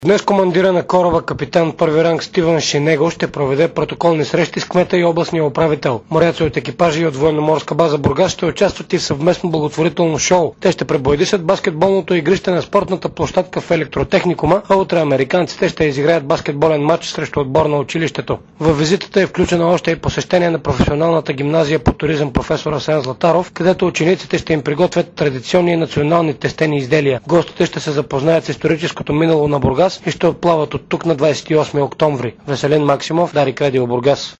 Днес командира на кораба капитан първи ранг Стивън Шинего ще проведе протоколни срещи с кмета и областния управител. Моряци от екипажи и от военноморска база Бургас ще участват и в съвместно благотворително шоу. Те ще пребоядисат баскетболното игрище на спортната площадка в електротехникума, а утре американците ще изиграят баскетболен матч срещу отбор на училището. Във визитата е включено още и посещение на професионалната гимназия по туризъм професор Асен Златаров, където учениците ще им приготвят традиционни и национални тестени изделия. Гостите ще се запознаят с историческото минало на Бургас и ще отплават от тук на 28 октомври. Веселин Максимов, Дарик Радио Бургас.